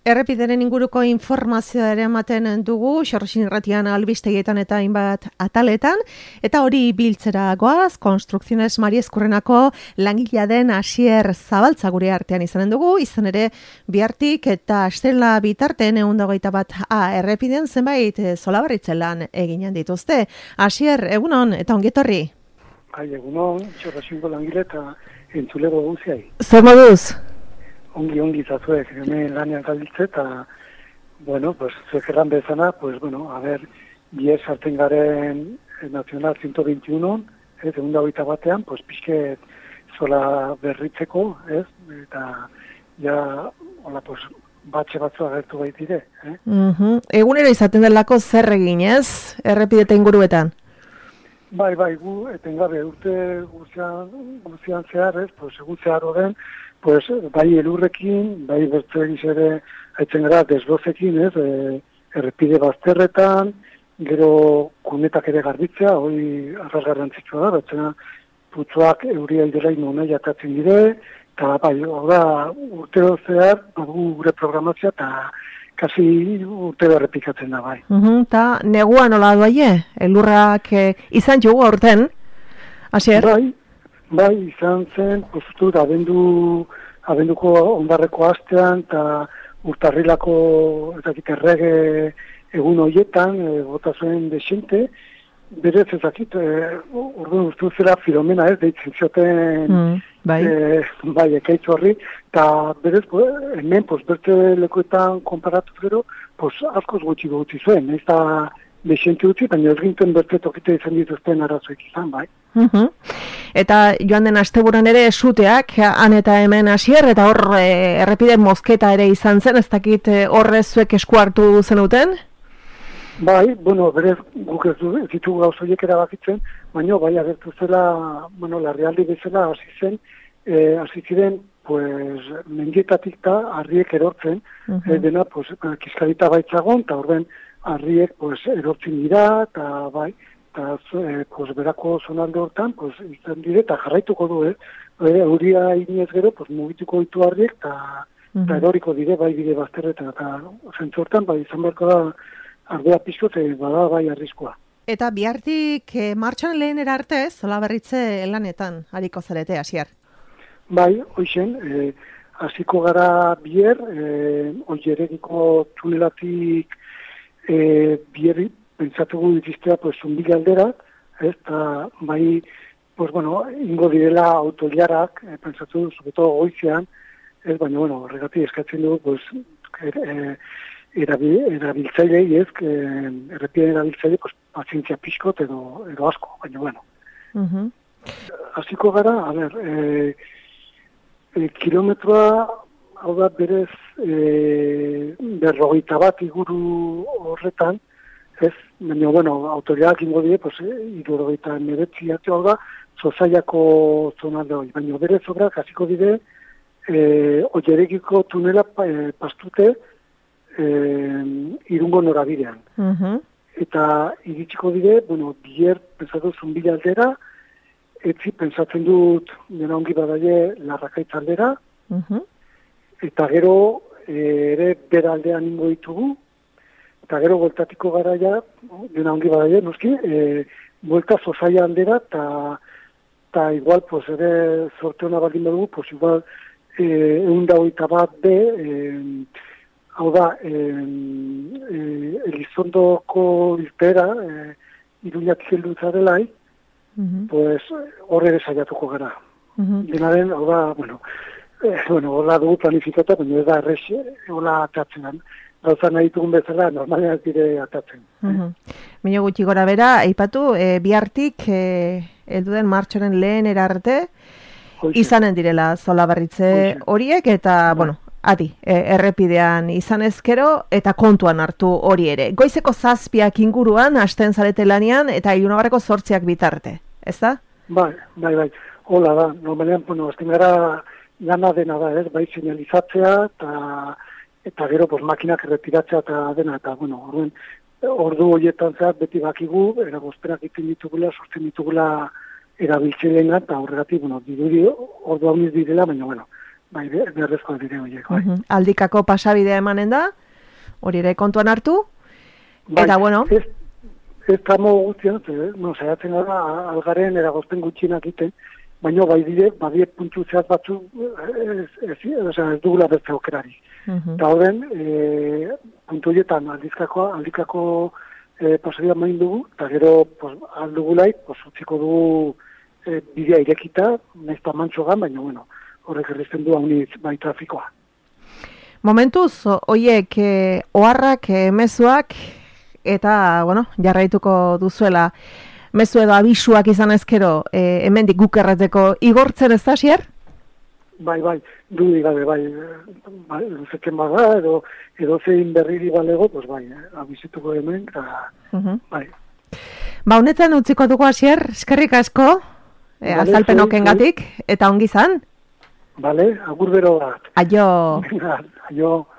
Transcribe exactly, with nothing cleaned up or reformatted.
Errepideren inguruko informazioa ere ematen dugu, Xorrosin irratian albistegietan eta hainbat ataletan, eta hori biltzera goaz, Konstrukziones Mari Ezkurrenako langilea den Asier Zabaltza gure artean izanen dugu, izan ere bihartik eta astela bitartean ehun eta hogeita bat A errepiden zenbait Solabarritze lan eginen dituzte. Asier, egunon eta ongetorri. Bai, egunon, Xorrosingo langile eta entzulego guziai. Zer moduz? Ongi, ongi zatuek, hemen lanean galditze, eta, bueno, pues, zuek erran bezana, pues, bueno, a ver, biez hartzen garen Nacional ciento veintiuno, ez, egun da hogeita batean, pues, pixket zola berritzeko, ez, eta, ja, hola, pues, batxe batzu agertu baitire, eh? Uh-huh. Egunero izaten delako zer egin, ez, errepideta inguruetan? Bai, bai, gu, etengabe, urte guzian, guzian zehar, ez, pues, egun zehar horren, pues, bai elurrekin, bai bertze ere haitzen gara desbrozekin, ez, e, errepide bazterretan, gero kunetak ere garbitzea, hori arras garrantzitsua da, batzena putzuak euria idela inona jatatzen dire, eta bai, hau da, urtero zehar, badugu gure programazioa, eta kasi urtero errepikatzen da, bai. Uh-huh, ta negua nola doaie? Elurrak eh, izan jugu aurten, Asier? Bai, bai, izan zen, postutu, abendu, abenduko ondarreko astean, eta urtarrilako, eta errege egun horietan, e, bota zuen desente, berez ezakit, e, orduan uste zera Filomena ez, deitzen zioten, mm, bai, e, bai, ekaitz horri, eta berez, hemen, pues, bertze lekuetan konparatu gero, pues, askoz gutxi gutxi zuen, ez da desente gutxi, baina ez ginten bertze tokite izan dituzten arazoek izan, bai. Uh-huh. Eta joan den asteburuan ere esuteak, han eta hemen Asier, eta hor e, errepide mozketa ere izan zen, ez dakit horrez zuek esku hartu zenuten? Bai, bueno, berez guk ez du, ez ditugu gauzoiek erabakitzen, baina bai agertu zela, bueno, larrialdi bezala hasi zen, e, hasi ziren, pues, mendietatik da harriek erortzen, uh-huh. e, dena, pues, kiskalita baitzagon, eta horren harriek, pues, erortzen dira, eta bai, eta e, pues, berako zonalde hortan, pues, izan dire, eta jarraituko du, eh? E, euria iniez gero, pues, mugituko ditu harriek, eta uh-huh. eroriko dire, bai bide bazterretan, eta zentzortan, bai, izan beharko da, ardea pizko, eta bada bai arriskoa. Eta bihartik e, martxan lehenera arte, Solaberritze lanetan, hariko zarete, Asier? Bai, hoixen, e, hasiko gara bier, e, oieregiko tunelatik e, bier, pentsatugu ditiztea, pues, zunbile aldera, ez, eta bai, pues, bueno, ingo direla autoliarak, e, pentsatu du, zubeto goizean, ez, baina, bueno, horregatik eskatzen dugu, pues, er, e, erabiltzailei, ez, errepiden erabiltzaile, pues, pazientzia pixkot edo, edo asko, baina, bueno. Uh-huh. Hasiko gara, a ber, e, e, kilometroa, hau da, berez, e, berrogeita bat iguru horretan, ez, baina, bueno, autoriak ingo dire, pues, irurrogeita meretzi arte, hau da, Zozaiako zonalde hori, baina, berez obrak, hasiko dire, e, oieregiko tunela e, pastute, Eh, irungo norabidean. Uh-huh. Eta iritsiko dire, bueno, bier pentsatu zunbila aldera, etzi pentsatzen dut nena ongi badaie Larrakaitz aldera, uh-huh. eta gero eh, ere bera aldean ingo ditugu, eta gero bueltatiko garaia, nena ongi badaie, noski, eh, buelta Zozaia aldera, eta ta igual, pues, ere sorte hona baldin badugu, pues, igual, eh, egun da hogeita bat be, eh, hau da, eh, eh, Elizondoko irtera, eh, iruñak zeldu zarelai, uh-huh. pues horre desaiatuko gara. Uh-huh. Denaren, hau da, bueno, eh, bueno, hola dugu planifikata, baina ez da errex, hola atatzen. Gauza nahi dugun bezala, normalean dire atatzen. Uh-huh. Eh? Mino gutxi gora bera, eipatu, e, bihartik, e, elduden martxoren lehen erarte, izanen direla Solaberritze horiek, eta, bueno, adi, e, errepidean izan ezkero, eta kontuan hartu hori ere. Goizeko zazpiak inguruan, hasten zarete lanean, eta ilunabarreko zortziak bitarte, ez da? Bai, bai, bai. Hola da, normalean, bueno, azten gara lana dena da, ez, bai, señalizatzea, eta, eta gero, pues, makinak erretiratzea eta dena, eta, bueno, orduan, ordu horietan zehar beti bakigu, eragozperak iten ditugula, sortzen ditugula erabiltzeilena, eta horregatik, bueno, dirudi, ordu hau direla, baina, bueno, bai, beharrezkoa dire horiek, bai. Uh-huh. Aldikako pasabidea emanen da, hori ere kontuan hartu, bai, eta bueno... Ez, ez tramo guztian, eh? no, saiatzen gara algaren eragozpen gutxinak iten, baina bai dire, badie puntu zehaz batzu, ez, ez, ez, ez dugula beste aukerari. Uh-huh. Eta horren, e, puntu horietan aldizkako, aldikako e, pasabidea main dugu, eta gero pues, aldugulai, pues, utziko dugu e, bidea irekita, nahizta mantxogan, baina bueno, horrek errizten du haunitz bai trafikoa. Momentuz, oiek, e, oharrak, e, mezuak, eta, bueno, jarraituko duzuela, mezu edo abisuak izan ezkero, e, hemendik guk errateko igortzen ez da, Asier? Bai, bai, dudik gabe, bai, bai, zeken bada, edo, edo zein berriri balego, pues bai, eh, abizituko hemen, eta, uh-huh. bai. Ba, honetan utziko dugu, Asier, eskerrik asko, e, vale, azalpenokengatik, eta ongi zan? Bale, agur bero bat. Aio. Aio.